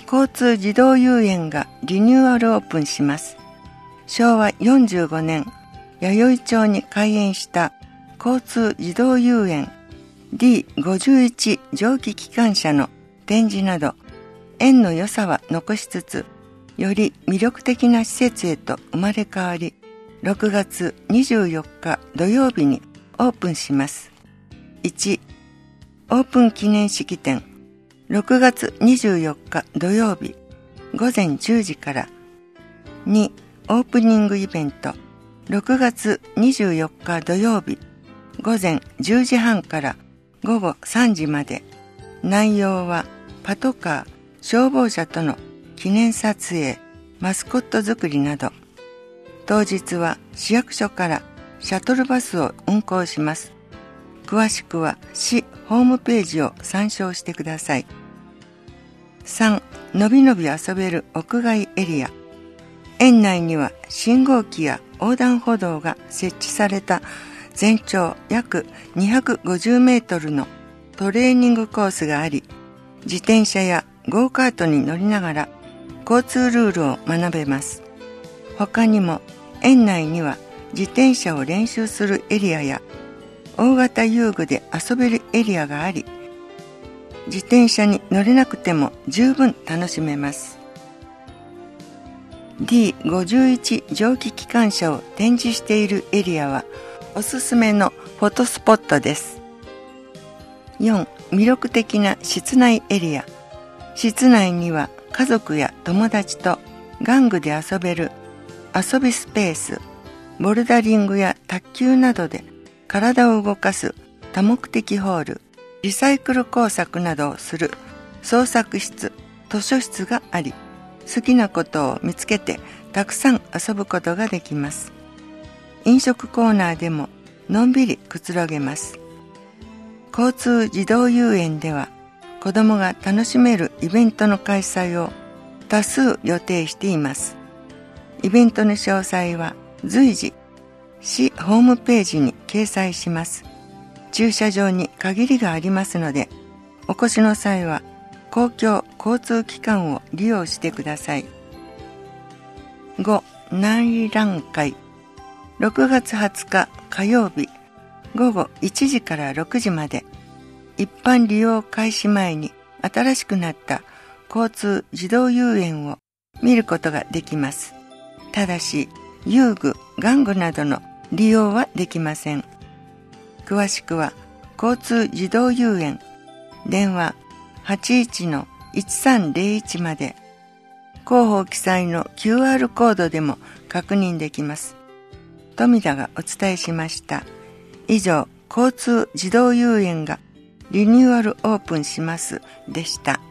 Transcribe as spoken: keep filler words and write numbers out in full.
交通自動遊園がリニューアルオープンします。しょうわよんじゅうごねん、弥生町に開園した交通自動遊園 ディーごじゅういち 蒸気機関車の展示など、園の良さは残しつつ、より魅力的な施設へと生まれ変わり、ろくがつにじゅうよっか土曜日にオープンします。いち、オープン記念式典、ろくがつにじゅうよっか土曜日ごぜんじゅうじから。に、オープニングイベント、ろくがつにじゅうよっか土曜日ごぜんじゅうじはんからごごさんじまで。内容はパトカー、消防車との記念撮影、マスコット作りなど。当日は市役所からシャトルバスを運行します。詳しくは市ホームページを参照してください。さん、のびのび遊べる屋外エリア。園内には信号機や横断歩道が設置された全長約にひゃくごじゅうメートルのトレーニングコースがあり、自転車やゴーカートに乗りながら交通ルールを学べます。他にも園内には自転車を練習するエリアや大型遊具で遊べるエリアがあり、自転車に乗れなくても十分楽しめます。ディーごじゅういち 蒸気機関車を展示しているエリアはおすすめのフォトスポットです。よん、魅力的な室内エリア。室内には家族や友達と玩具で遊べる遊びスペース、ボルダリングや卓球などで体を動かす多目的ホール、リサイクル工作などをする創作室、図書室があり、好きなことを見つけてたくさん遊ぶことができます。飲食コーナーでものんびりくつろげます。交通自動遊園では子どもが楽しめるイベントの開催を多数予定しています。イベントの詳細は随時市ホームページに掲載します。駐車場に限りがありますので、お越しの際は公共交通機関を利用してください。ご、内覧会。ろくがつはつか火曜日ごごいちじからろくじまで、一般利用開始前に新しくなった交通自動遊園を見ることができます。ただし、遊具、玩具などの利用はできません。詳しくは交通自動遊園、電話 はちいちのいちさんぜろいち まで、広報記載の キューアール コードでも確認できます。富田がお伝えしました。以上、交通自動遊園がリニューアルオープンしますでした。